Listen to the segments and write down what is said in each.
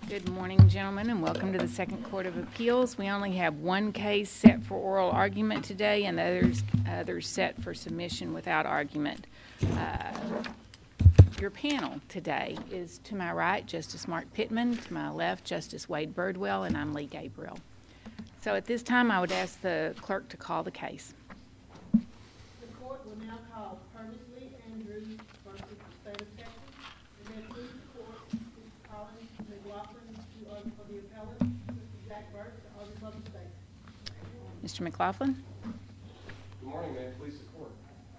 Good morning, gentlemen, and welcome to the Second Court of Appeals. We only have one case set for oral argument today, and the others set for submission without argument. Your panel today is, to my right, Justice Mark Pittman, to my left, Justice Wade Birdwell, and I'm Lee Gabriel. So at this time, I would ask the clerk to call the case. The court will now call Purvis Lee Andrews versus the State of Texas. And then please the court, Mr. Colin McLaughlin to argue for the appellant, Mr. Jack Burke to argue for the state. Mr. McLaughlin? Good morning, ma'am. Please the court.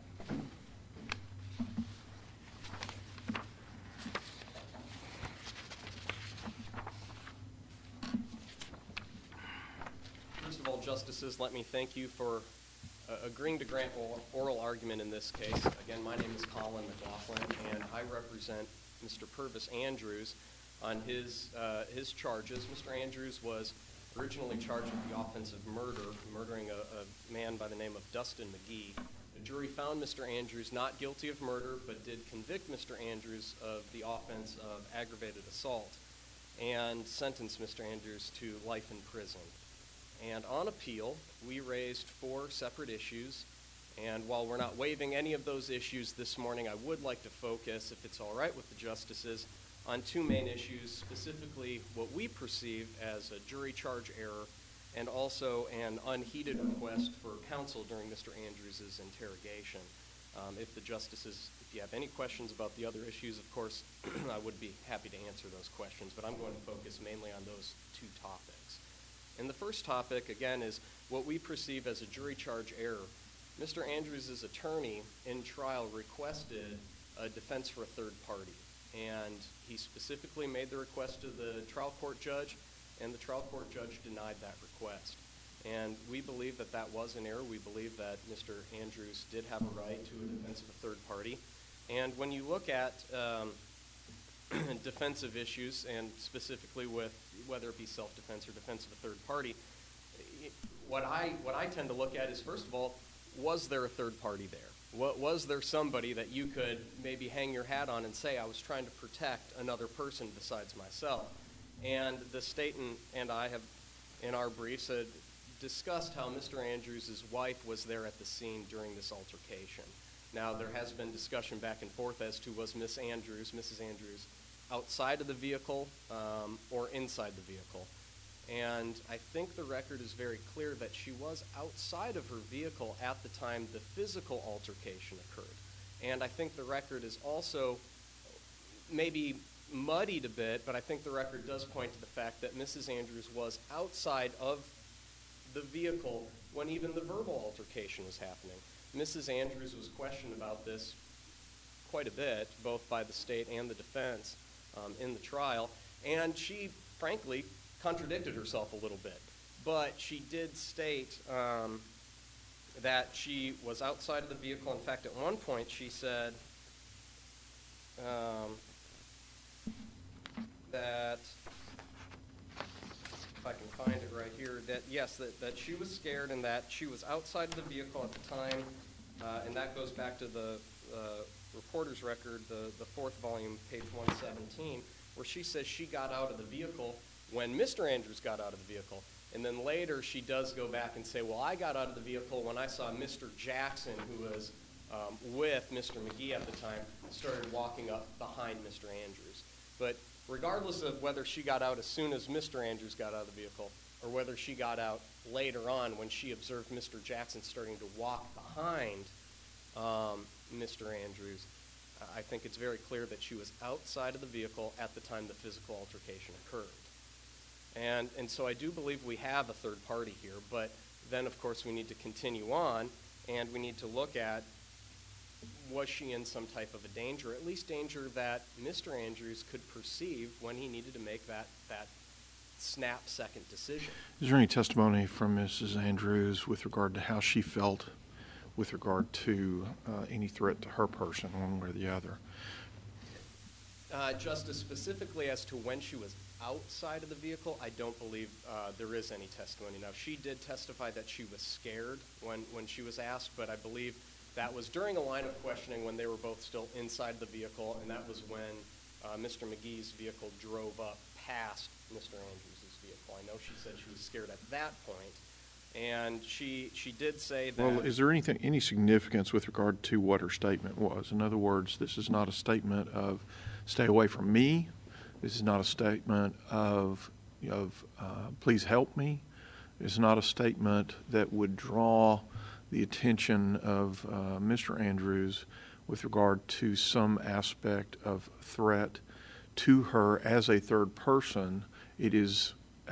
First of all, Justices, let me thank you for agreeing to grant oral argument in this case. Again, my name is Colin McLaughlin, and I represent Mr. Purvis Andrews on his charges. Mr. Andrews was originally charged with the offense of murdering a man by the name of Dustin McGee. The jury found Mr. Andrews not guilty of murder, but did convict Mr. Andrews of the offense of aggravated assault and sentenced Mr. Andrews to life in prison. And on appeal, we raised 4 separate issues, and while we're not waiving any of those issues this morning, I would like to focus, if it's all right with the justices, on 2 main issues, specifically what we perceive as a jury charge error and also an unheeded request for counsel during Mr. Andrews' interrogation. If the justices, if you have any questions about the other issues, of course, I would be happy to answer those questions, but I'm going to focus mainly on those 2 topics. And the first topic, again, is what we perceive as a jury charge error. Mr. Andrews' attorney in trial requested a defense for a third party, and he specifically made the request to the trial court judge, and the trial court judge denied that request. And we believe that that was an error. We believe that Mr. Andrews did have a right to a defense of a third party. And when you look at defensive issues, and specifically with whether it be self-defense or defense of a third party, what I tend to look at is, first of all, was there a third party there? Was there somebody that you could maybe hang your hat on and say, I was trying to protect another person besides myself? And the state and I have, in our briefs, discussed how Mr. Andrews' wife was there at the scene during this altercation. Now, there has been discussion back and forth as to was Mrs. Andrews, outside of the vehicle or inside the vehicle. And I think the record is very clear that she was outside of her vehicle at the time the physical altercation occurred. And I think the record is also maybe muddied a bit, but I think the record does point to the fact that Mrs. Andrews was outside of the vehicle when even the verbal altercation was happening. Mrs. Andrews was questioned about this quite a bit, both by the state and the defense in the trial, and she, frankly, contradicted herself a little bit. But she did state that she was outside of the vehicle. In fact, at one point she said that, if I can find it right here, that yes, that she was scared and that she was outside of the vehicle at the time, and that goes back to the reporter's record, the 4th volume, page 117, where she says she got out of the vehicle when Mr. Andrews got out of the vehicle. And then later she does go back and say, well, I got out of the vehicle when I saw Mr. Jackson, who was with Mr. McGee at the time, started walking up behind Mr. Andrews. But regardless of whether she got out as soon as Mr. Andrews got out of the vehicle or whether she got out later on when she observed Mr. Jackson starting to walk behind Mr. Andrews, I think it's very clear that she was outside of the vehicle at the time the physical altercation occurred. And so I do believe we have a third party here, but then, of course, we need to continue on, and we need to look at, was she in some type of a danger, at least danger that Mr. Andrews could perceive when he needed to make that snap-second decision. Is there any testimony from Mrs. Andrews with regard to how she felt with regard to any threat to her person, one way or the other? Justice, specifically as to when she was outside of the vehicle, I don't believe there is any testimony. Now, she did testify that she was scared when she was asked, but I believe that was during a line of questioning when they were both still inside the vehicle, and that was when Mr. McGee's vehicle drove up past Mr. Andrews' vehicle. I know she said she was scared at that point, and she did say that... Well, is there any significance with regard to what her statement was? In other words, this is not a statement of stay away from me. This is not a statement of please help me. It's not a statement that would draw the attention of Mr. Andrews with regard to some aspect of threat to her as a third person. It's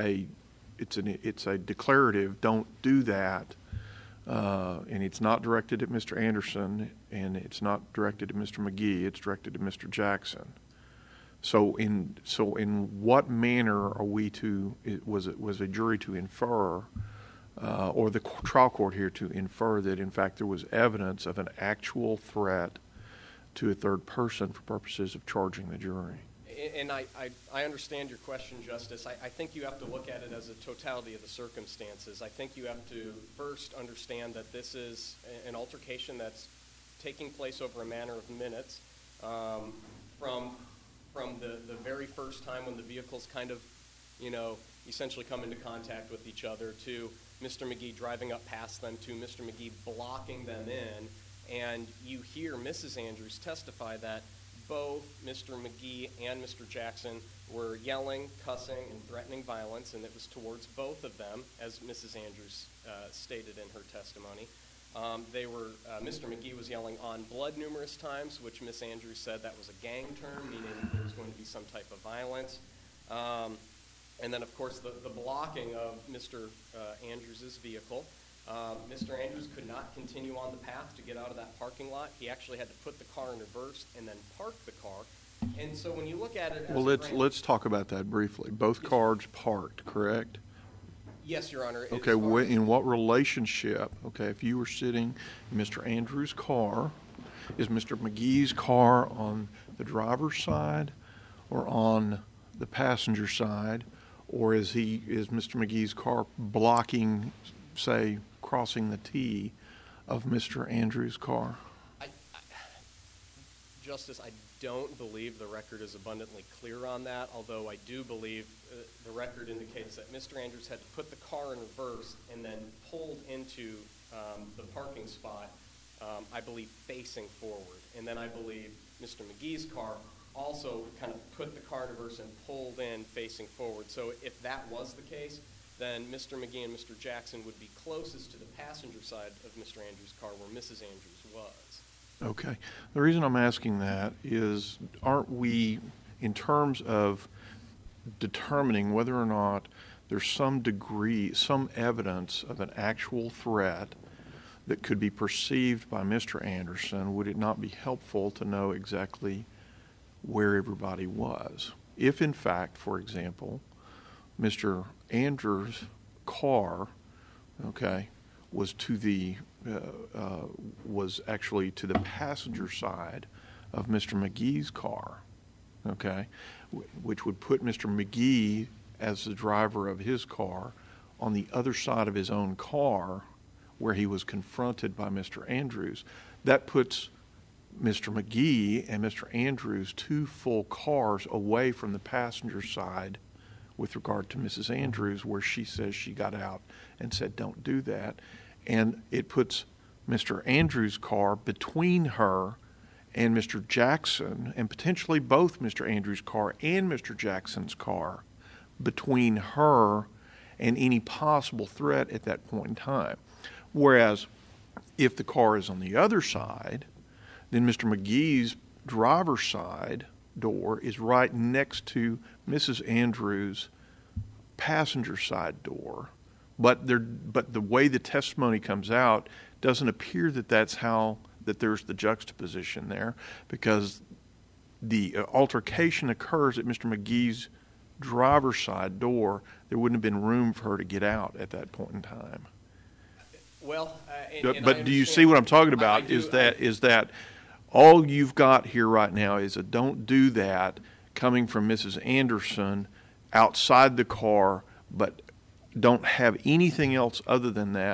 a declarative, don't do that, and it's not directed at Mr. Anderson, and it's not directed at Mr. McGee. It's directed to Mr. Jackson. So in what manner are we was a jury to infer, or the trial court here to infer that in fact there was evidence of an actual threat to a third person for purposes of charging the jury? And I understand your question, Justice. I think you have to look at it as a totality of the circumstances. I think you have to first understand that this is an altercation that's taking place over a matter of minutes, from the very first time when the vehicles kind of, essentially come into contact with each other, to Mr. McGee driving up past them, to Mr. McGee blocking them in. And you hear Mrs. Andrews testify that both Mr. McGee and Mr. Jackson were yelling, cussing, and threatening violence, and it was towards both of them, as Mrs. Andrews stated in her testimony. Mr. McGee was yelling on blood numerous times, which Miss Andrews said that was a gang term, meaning there was going to be some type of violence. And then, of course, the blocking of Mr. Andrews' vehicle. Mr. Andrews could not continue on the path to get out of that parking lot. He actually had to put the car in reverse and then park the car. And so when you look at it as let's talk about that briefly. Both cars parked, correct? Yes, Your Honor. Okay, in what relationship, if you were sitting in Mr. Andrews' car, is Mr. McGee's car on the driver's side or on the passenger side, or is Mr. McGee's car blocking, say, crossing the T of Mr. Andrews' car? Justice, I don't believe the record is abundantly clear on that, although I do believe the record indicates that Mr. Andrews had to put the car in reverse and then pulled into the parking spot, I believe, facing forward. And then I believe Mr. McGee's car also kind of put the car in reverse and pulled in facing forward. So if that was the case, then Mr. McGee and Mr. Jackson would be closest to the passenger side of Mr. Andrews' car where Mrs. Andrews was. Okay. The reason I'm asking that is, aren't we, in terms of determining whether or not there's some evidence of an actual threat that could be perceived by Mr. Anderson, would it not be helpful to know exactly where everybody was? If, in fact, for example, Mr. Andrews' car, was was actually to the passenger side of Mr. McGee's car, which would put Mr. McGee as the driver of his car on the other side of his own car where he was confronted by Mr. Andrews. That puts Mr. McGee and Mr. Andrews 2 full cars away from the passenger side with regard to Mrs. Andrews, where she says she got out and said, don't do that. And it puts Mr. Andrews' car between her and Mr. Jackson, and potentially both Mr. Andrews' car and Mr. Jackson's car, between her and any possible threat at that point in time. Whereas if the car is on the other side, then Mr. McGee's driver's side door is right next to Mrs. Andrews' passenger side door. But the way the testimony comes out doesn't appear that that there's the juxtaposition there, because the altercation occurs at Mr. McGee's driver's side door. There wouldn't have been room for her to get out at that point in time. Well, but do you see what I'm talking about? Is that all you've got here right now is a don't do that coming from Mrs. Anderson outside the car, but don't have anything else other than that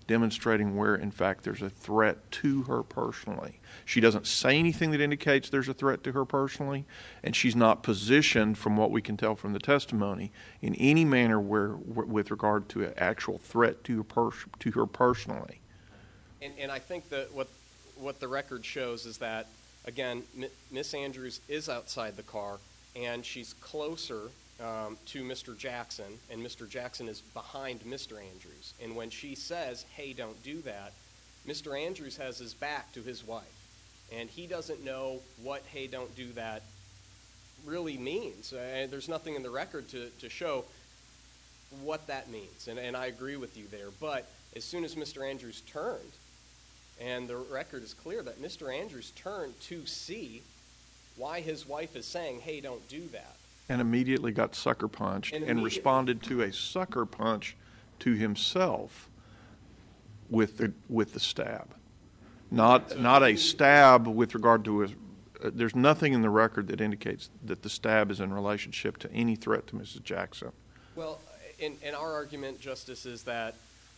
demonstrating where, in fact, there's a threat to her personally. She doesn't say anything that indicates there's a threat to her personally, and she's not positioned, from what we can tell from the testimony, in any manner with regard to an actual threat to her personally. And I think that what the record shows is that, again, Miss Andrews is outside the car, and she's closer to Mr. Jackson, and Mr. Jackson is behind Mr. Andrews. And when she says, "Hey, don't do that," Mr. Andrews has his back to his wife, and he doesn't know what "Hey, don't do that" really means. There's nothing in the record to show what that means, and I agree with you there. But as soon as Mr. Andrews turned, and the record is clear that Mr. Andrews turned to see why his wife is saying, "Hey, don't do that," and immediately got sucker punched and responded to a sucker punch to himself with the stab. Not a stab with regard to there's nothing in the record that indicates that the stab is in relationship to any threat to Mrs. Jackson. Well, in our argument, Justice, is that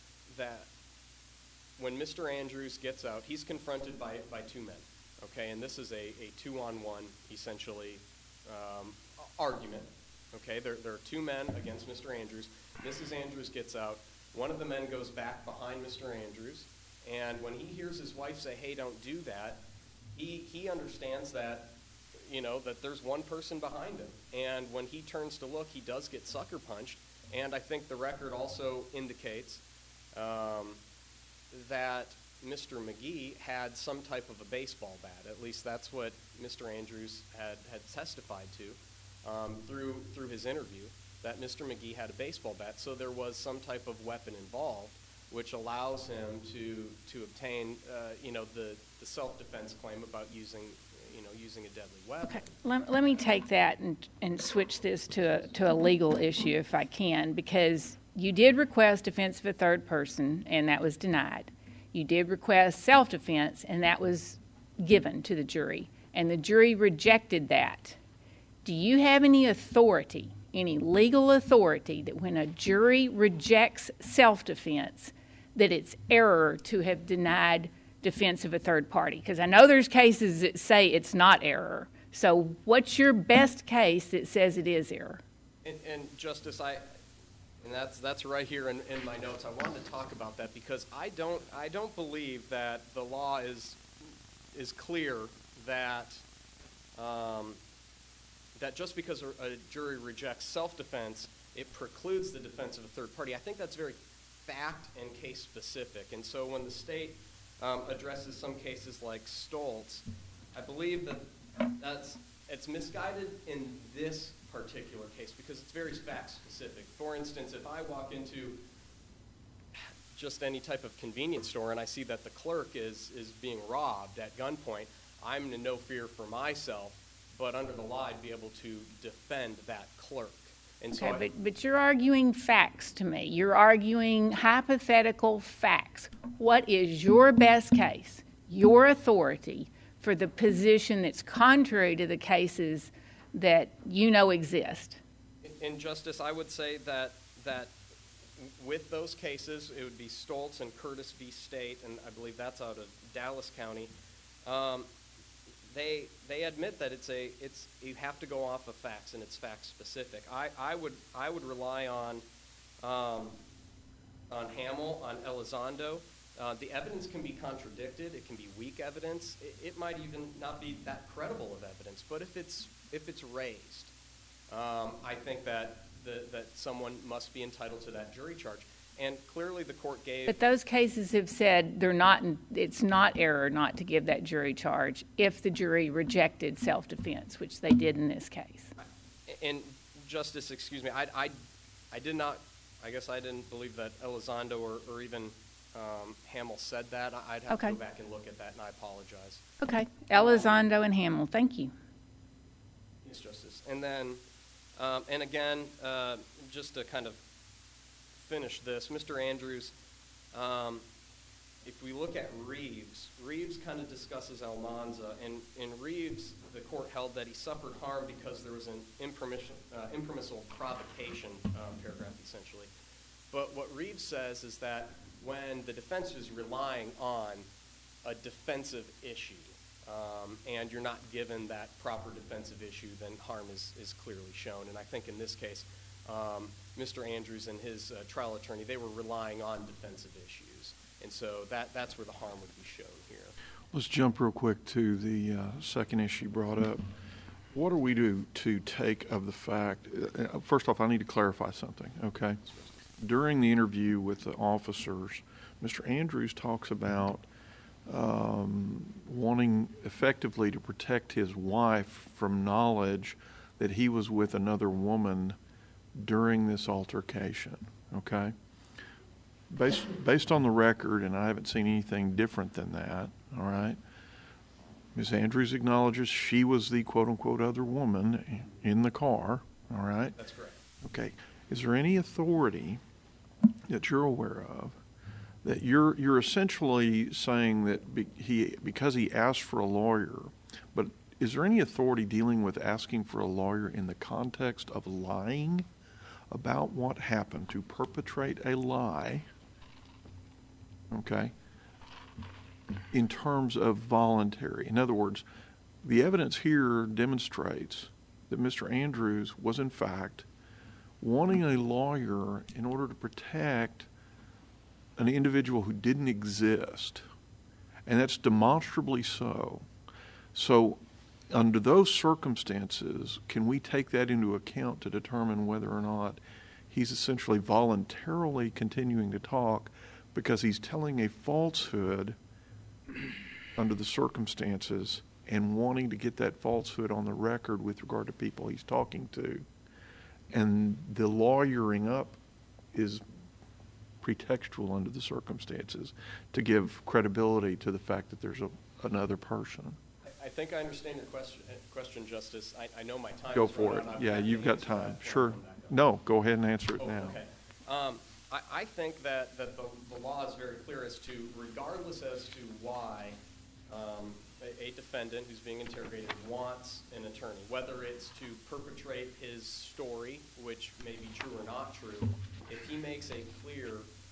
when Mr. Andrews gets out, he's confronted by two men, okay? And this is a two-on-one, essentially, argument, okay? There are two men against Mr. Andrews. Mrs. Andrews gets out. One of the men goes back behind Mr. Andrews, and when he hears his wife say, "Hey, don't do that," he understands that, that there's one person behind him. And when he turns to look, he does get sucker punched. And I think the record also indicates that Mr. McGee had some type of a baseball bat. At least that's what Mr. Andrews had testified to through his interview, that Mr. McGee had a baseball bat. So there was some type of weapon involved, which allows him to obtain, the self-defense claim about using a deadly weapon. Okay. Let me take that and switch this to a legal issue, if I can, because you did request defense of a third person, and that was denied. You did request self-defense, and that was given to the jury, and the jury rejected that. Do you have any authority, any legal authority, that when a jury rejects self-defense, that it's error to have denied defense of a third party? Because I know there's cases that say it's not error. So what's your best case that says it is error? And Justice, that's right here in my notes. I wanted to talk about that because I don't believe that the law is clear that that just because a jury rejects self-defense, it precludes the defense of a third party. I think that's very fact and case specific. And so when the state addresses some cases like Stoltz, I believe that it's misguided in this particular case because it's very fact specific. For instance, if I walk into just any type of convenience store and I see that the clerk is being robbed at gunpoint, I'm in no fear for myself, but under the law I'd be able to defend that clerk. And so but you're arguing facts to me. You're arguing hypothetical facts. What is your best case, your authority, for the position that's contrary to the cases that you know exist? In Justice, I would say that with those cases, it would be Stoltz and Curtis v. State, and I believe that's out of Dallas County. They admit that you have to go off of facts, and it's fact specific. I would rely on Hamill, on Elizondo. The evidence can be contradicted. It can be weak evidence. It might even not be that credible of evidence. But if it's raised, I think that someone must be entitled to that jury charge. And clearly the court gave... But those cases have said it's not error not to give that jury charge if the jury rejected self-defense, which they did in this case. And Justice, excuse me, I did not... I guess I didn't believe that Elizondo or even Hamill said that. I'd have to go back and look at that, and I apologize. Okay. Elizondo and Hamill. Thank you. Yes, Justice. And then, and again, just to kind of finish this, Mr. Andrews, if we look at Reeves kind of discusses Almanza. And in Reeves, the court held that he suffered harm because there was an impermissible provocation paragraph, essentially. But what Reeves says is that when the defense is relying on a defensive issue, and you're not given that proper defensive issue, then harm is clearly shown. And I think in this case, Mr. Andrews and his trial attorney, they were relying on defensive issues. And so that's where the harm would be shown here. Let's jump real quick to the second issue brought up. What are we to take of the fact, first off, I need to clarify something, okay? During the interview with the officers, Mr. Andrews talks about wanting effectively to protect his wife from knowledge that he was with another woman during this altercation, okay? Based on the record, and I haven't seen anything different than that, all right? Ms. Andrews acknowledges she was the quote-unquote other woman in the car, all right? That's correct. Okay. Is there any authority that you're aware of that you're essentially saying that because he asked for a lawyer, but is there any authority dealing with asking for a lawyer in the context of lying about what happened, to perpetrate a lie, okay, in terms of voluntary? In other words, the evidence here demonstrates that Mr. Andrews was in fact wanting a lawyer in order to protect an individual who didn't exist, and that's demonstrably so. So under those circumstances, can we take that into account to determine whether or not he's essentially voluntarily continuing to talk because he's telling a falsehood under the circumstances and wanting to get that falsehood on the record with regard to people he's talking to, and the lawyering up is pretextual under the circumstances to give credibility to the fact that there's another person? I think I understand your question, Justice. I know my time. Go for it. Yeah, you've got time. Sure. No, go ahead and answer it now. Okay. I think that the law is very clear as to, regardless as to why a defendant who's being interrogated wants an attorney, whether it's to perpetrate his story, which may be true or not true, if he makes a clear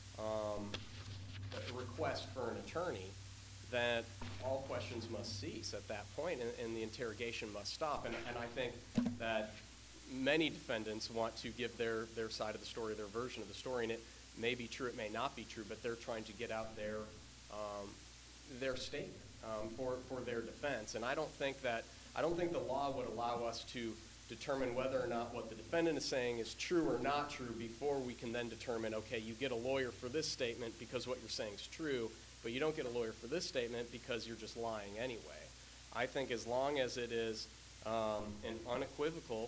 request for an attorney, that all questions must cease at that point, and the interrogation must stop. And I think that many defendants want to give their side of the story, their version of the story, and it may be true, it may not be true, but they're trying to get out their statement for their defense. And I don't think the law would allow us to determine whether or not what the defendant is saying is true or not true before we can then determine, okay, you get a lawyer for this statement because what you're saying is true, but you don't get a lawyer for this statement because you're just lying anyway. I think as long as it is an unequivocal,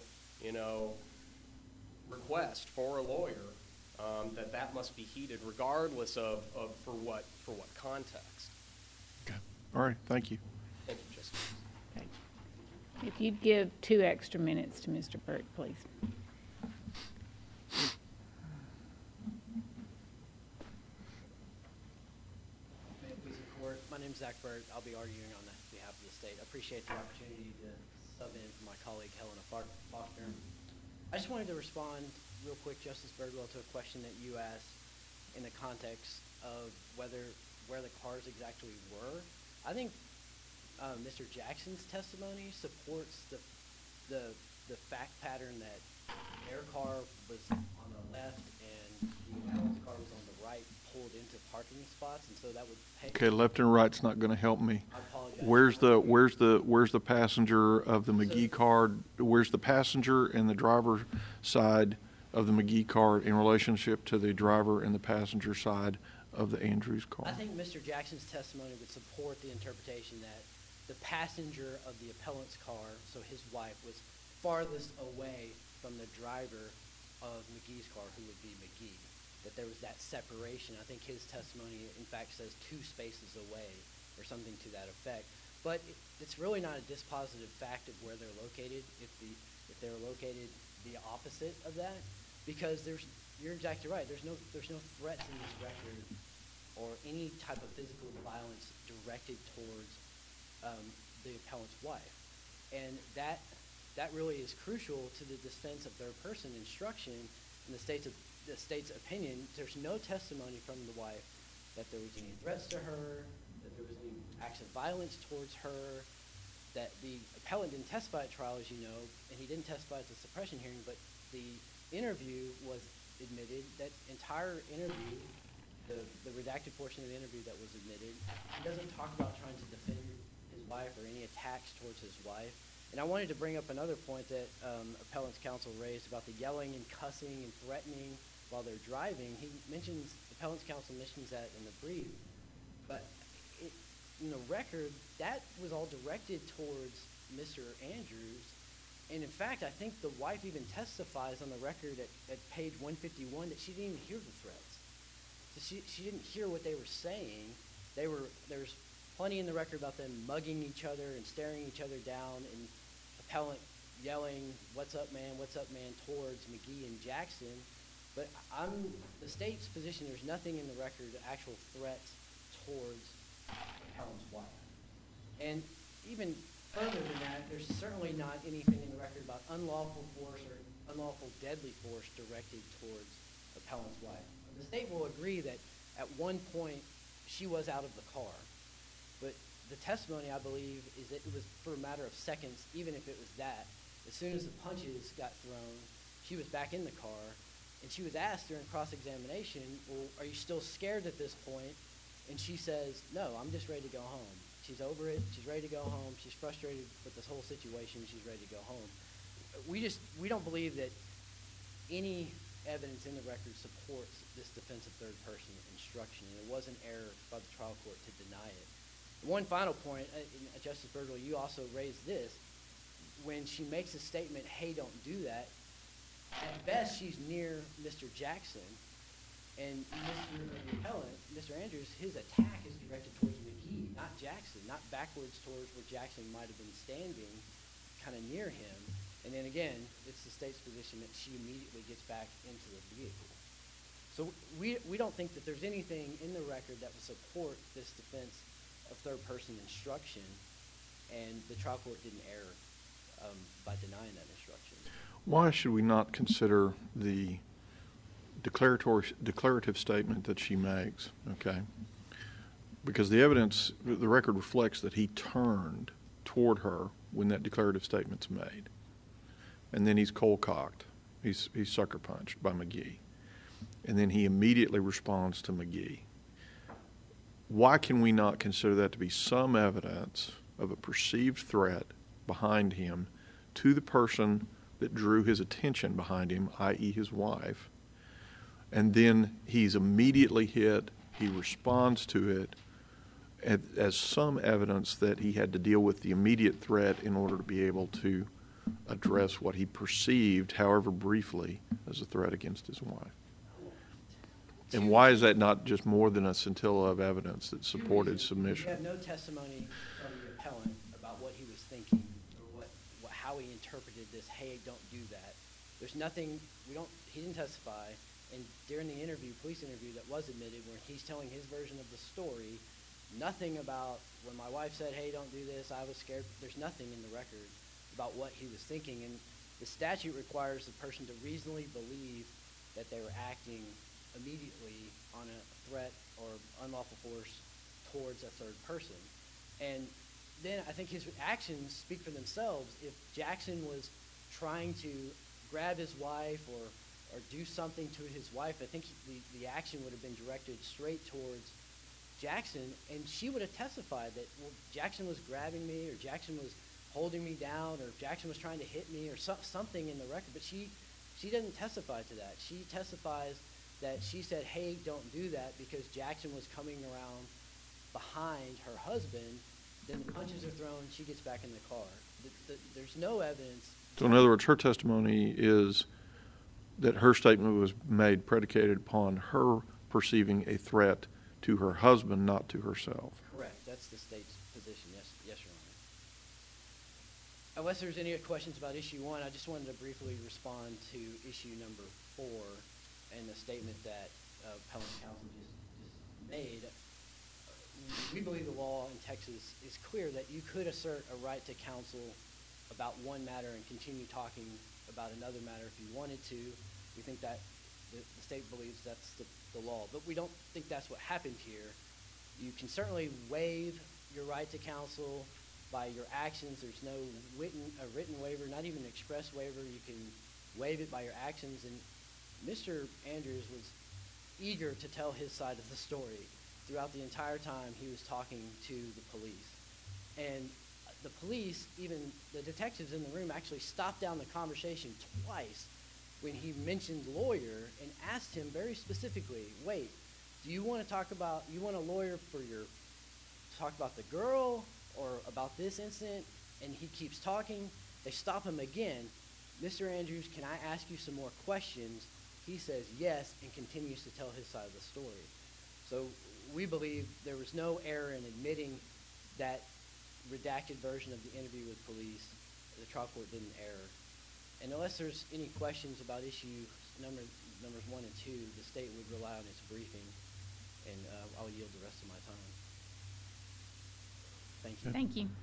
request for a lawyer, that must be heeded regardless of for what context. Okay. All right. Thank you. Thank you, Justice. Okay. If you'd give 2 extra minutes to Mr. Burt, please. My name is Zach Burt. I'll be arguing on behalf of the state. I appreciate the opportunity to sub in for my colleague Helena Faulkner. I just wanted to respond real quick, Justice Birdwell, to a question that you asked in the context of where the cars exactly were. I think Mr. Jackson's testimony supports the fact pattern that their car was on the left and the appellant's car was on the right, pulled into parking spots, and so that would pay. Okay, left and right's not going to help me. I apologize. Where's the passenger of the McGee car? Where's the passenger and the driver side of the McGee car in relationship to the driver and the passenger side of the Andrews car? I think Mr. Jackson's testimony would support the interpretation that the passenger of the appellant's car, so his wife, was farthest away from the driver of McGee's car, who would be McGee. That there was that separation. I think his testimony, in fact, says 2 spaces away or something to that effect. But it's really not a dispositive fact of where they're located if they're located the opposite of that, because you're exactly right. There's no threats in this record or any type of physical violence directed towards the appellant's wife, and that really is crucial to the defense of third person instruction in the state's opinion. There's no testimony from the wife that there was any threats to her, that there was any acts of violence towards her, that the appellant didn't testify at trial, as you know, and he didn't testify at the suppression hearing, but the interview was admitted. That entire interview, the redacted portion of the interview that was admitted, he doesn't talk about trying to defend his wife or any attacks towards his wife. And I wanted to bring up another point that appellant's counsel raised about the yelling and cussing and threatening while they're driving. Appellant's counsel mentions that in the brief, but in the record, that was all directed towards Mr. Andrews. And in fact, I think the wife even testifies on the record at page 151 that she didn't even hear the threats. So she didn't hear what they were saying. There's plenty in the record about them mugging each other and staring each other down, and appellant yelling, "What's up, man? What's up, man?" towards McGee and Jackson. But the state's position, there's nothing in the record, actual threats towards appellant's wife. And even further than that, there's certainly not anything in the record about unlawful force or unlawful deadly force directed towards appellant's wife. The state will agree that at one point she was out of the car, but the testimony, I believe, is that it was for a matter of seconds, even if it was that. As soon as the punches got thrown, she was back in the car, and she was asked during cross-examination, "Well, are you still scared at this point?" And she says, "No, I'm just ready to go home." She's over it. She's ready to go home. She's frustrated with this whole situation. She's ready to go home. We don't believe that any evidence in the record supports this defense of third person instruction, and it was an error by the trial court to deny it. One final point, Justice Bergel, you also raised this. When she makes a statement, "Hey, don't do that," at best she's near Mr. Jackson, and Mr. Appellant, Mr. Andrews, his attack is directed towards McGee, not Jackson, not backwards towards where Jackson might have been standing, kind of near him. And then again, it's the state's position that she immediately gets back into the vehicle. So we don't think that there's anything in the record that would support this defense of third person instruction, and the trial court didn't err by denying that instruction. Why should we not consider the declarative statement that she makes, okay? Because the evidence, the record reflects that he turned toward her when that declarative statement's made. And then he's cold-cocked. He's sucker punched by McGee. And then he immediately responds to McGee. Why can we not consider that to be some evidence of a perceived threat behind him to the person that drew his attention behind him, i.e. his wife? And then he's immediately hit, he responds to it as some evidence that he had to deal with the immediate threat in order to be able to address what he perceived, however briefly, as a threat against his wife. And why is that not just more than a scintilla of evidence that supported submission? We have no testimony from the appellant about what he was thinking or how he interpreted this, "Hey, don't do that." There's nothing, he didn't testify, and during the police interview that was admitted, where he's telling his version of the story, nothing about when my wife said, "Hey, don't do this," I was scared. There's nothing in the record about what he was thinking, and the statute requires the person to reasonably believe that they were acting immediately on a threat or unlawful force towards a third person. And then I think his actions speak for themselves. If Jackson was trying to grab his wife or do something to his wife, I think the action would have been directed straight towards Jackson, and she would have testified that, well, Jackson was grabbing me, or Jackson was holding me down, or Jackson was trying to hit me, or something in the record. But she doesn't testify to that. She testifies that she said, "Hey, don't do that," because Jackson was coming around behind her husband. Then the punches are thrown, she gets back in the car. There's no evidence. So in other words, her testimony is that her statement was made predicated upon her perceiving a threat to her husband, not to herself. Correct. That's the state's position. Yes, Your Honor. Unless there's any questions about issue 1, I just wanted to briefly respond to issue number 4 and the statement that appellant counsel just made. We believe the law in Texas is clear that you could assert a right to counsel about one matter and continue talking about another matter if you wanted to. We think that The state believes that's the law, but we don't think that's what happened here. You can certainly waive your right to counsel by your actions. There's no written waiver, not even an express waiver. You can waive it by your actions. And Mr. Andrews was eager to tell his side of the story throughout the entire time he was talking to the police. And the police, even the detectives in the room, actually stopped down the conversation twice when he mentioned lawyer and asked him very specifically, wait, do you want to you want a lawyer to talk about the girl or about this incident? And he keeps talking. They stop him again. Mr. Andrews, can I ask you some more questions? He says yes and continues to tell his side of the story. So we believe there was no error in admitting that redacted version of the interview with police. The trial court didn't err. And unless there's any questions about issue numbers 1 and 2, the state would rely on its briefing, and I'll yield the rest of my time. Thank you. Thank you.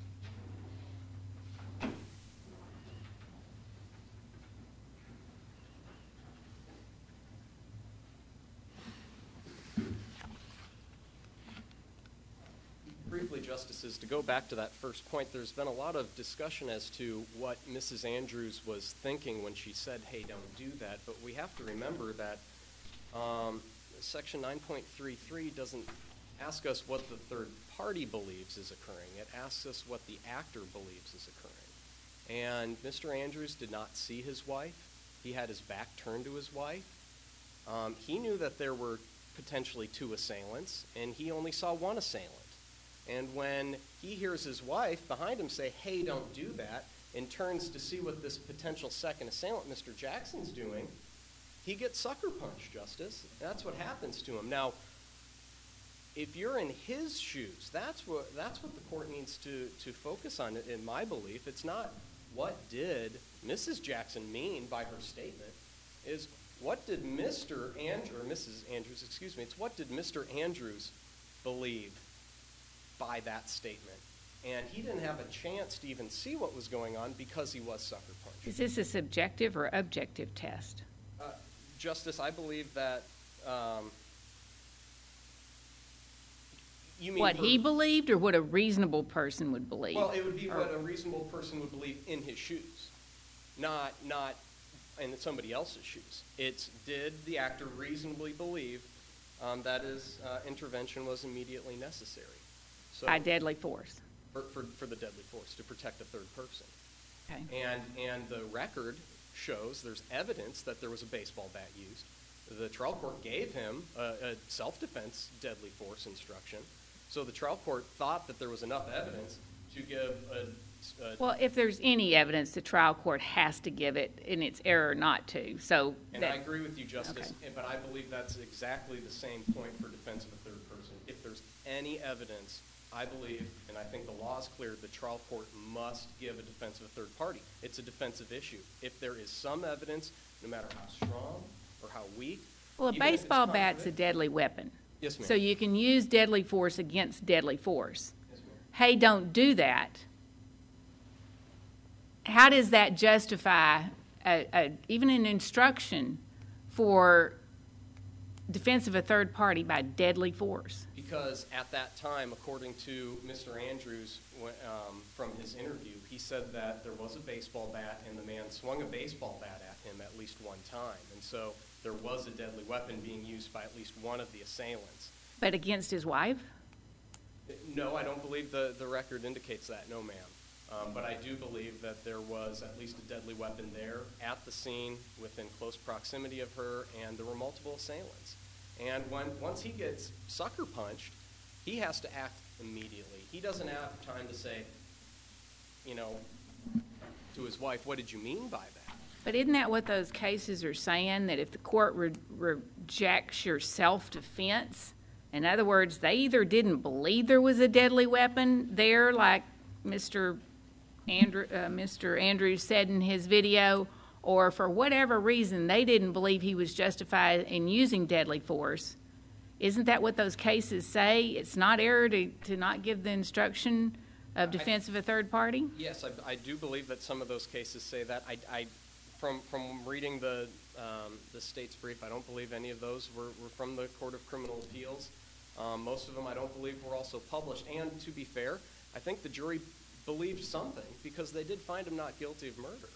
Briefly, Justices, to go back to that first point, there's been a lot of discussion as to what Mrs. Andrews was thinking when she said, hey, don't do that. But we have to remember that Section 9.33 doesn't ask us what the third party believes is occurring. It asks us what the actor believes is occurring. And Mr. Andrews did not see his wife. He had his back turned to his wife. He knew that there were potentially 2 assailants, and he only saw 1 assailant. And when he hears his wife behind him say, hey, don't do that, and turns to see what this potential second assailant, Mr. Jackson's doing, he gets sucker punched, Justice. That's what happens to him. Now, if you're in his shoes, that's what the court needs to focus on, in my belief. It's not what did Mrs. Jackson mean by her statement, is what did Mr. Andrews, or Mrs. Andrews, excuse me, it's what did Mr. Andrews believe by that statement. And he didn't have a chance to even see what was going on because he was sucker punched. Is this a subjective or objective test? Justice, I believe that you mean What he believed or what a reasonable person would believe? Well, it would be what a reasonable person would believe in his shoes, not in somebody else's shoes. It's did the actor reasonably believe that his intervention was immediately necessary? So By deadly force. For the deadly force, to protect a third person. Okay. And the record shows there's evidence that there was a baseball bat used. The trial court gave him a self-defense deadly force instruction. So the trial court thought that there was enough evidence to give a Well, if there's any evidence, the trial court has to give it, and it's error not to. So and I agree with you, Justice, but I believe that's exactly the same point for defense of a third person. If there's any evidence, I believe, and I think the law is clear, the trial court must give a defense of a third party. It's a defensive issue. If there is some evidence, no matter how strong or how weak. Well, a even if it's baseball bat's a contradictory- deadly weapon. Yes, ma'am. So you can use deadly force against deadly force. Yes, ma'am. Hey, don't do that. How does that justify even an instruction for defense of a third party by deadly force? Because at that time, according to Mr. Andrews from his interview, he said that there was a baseball bat and the man swung a baseball bat at him at least one time. And so there was a deadly weapon being used by at least one of the assailants. But against his wife? No, I don't believe the record indicates that, no, ma'am. But I do believe that there was at least a deadly weapon there at the scene within close proximity of her, and there were multiple assailants. And once he gets sucker punched, he has to act immediately. He doesn't have time to say, to his wife, what did you mean by that? But isn't that what those cases are saying, that if the court rejects your self-defense, in other words, they either didn't believe there was a deadly weapon there, like Mr. Andrews said in his video, or for whatever reason they didn't believe he was justified in using deadly force. Isn't that what those cases say? It's not error to not give the instruction of defense of a third party? Yes, I do believe that some of those cases say that. From reading the state's brief, I don't believe any of those were from the Court of Criminal Appeals. Most of them I don't believe were also published. And to be fair, I think the jury believed something because they did find him not guilty of murder.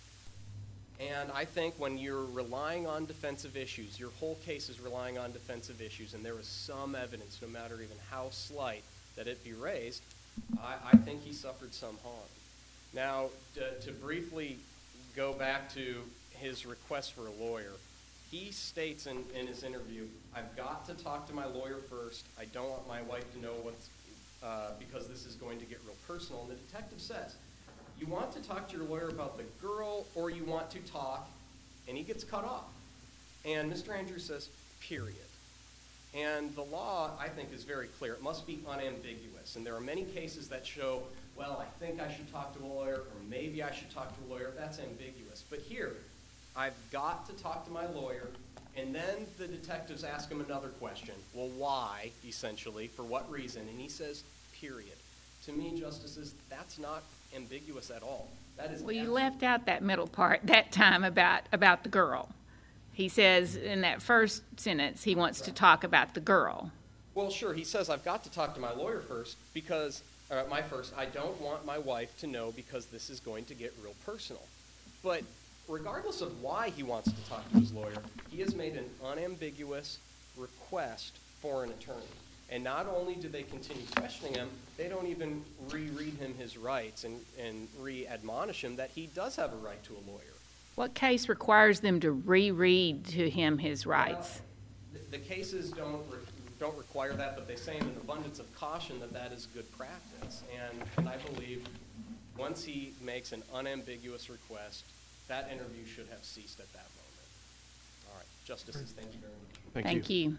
And I think when you're relying on defensive issues, your whole case is relying on defensive issues, and there is some evidence, no matter even how slight, that it be raised, I think he suffered some harm. Now, to briefly go back to his request for a lawyer, he states in his interview, I've got to talk to my lawyer first. I don't want my wife to know what's, because this is going to get real personal. And the detective says, you want to talk to your lawyer about the girl, or you want to talk, and he gets cut off. And Mr. Andrews says, period. And the law, I think, is very clear. It must be unambiguous. And there are many cases that show, well, I think I should talk to a lawyer, or maybe I should talk to a lawyer. That's ambiguous. But here, I've got to talk to my lawyer, and then the detectives ask him another question. Well, why, essentially, for what reason? And he says, period. To me, Justices, that's not ambiguous at all. That is. Well, you left out that middle part that time about the girl. He says in that first sentence he wants to talk about the girl. Well, sure. He says, I've got to talk to my lawyer first because, I don't want my wife to know because this is going to get real personal. But regardless of why he wants to talk to his lawyer, he has made an unambiguous request for an attorney. And not only do they continue questioning him, they don't even reread him his rights and re-admonish him that he does have a right to a lawyer. What case requires them to reread to him his rights? Well, the cases don't require that, but they say in an abundance of caution that is good practice. And I believe once he makes an unambiguous request, that interview should have ceased at that moment. All right, Justices, thank you very much. Thank you.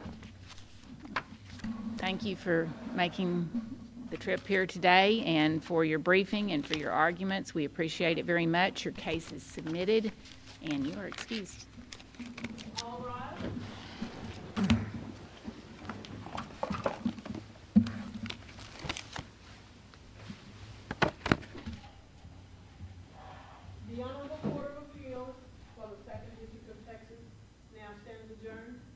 Thank you for making the trip here today and for your briefing and for your arguments. We appreciate it very much. Your case is submitted and you are excused. All rise. The Honorable Court of Appeals for the Second District of Texas now stands adjourned.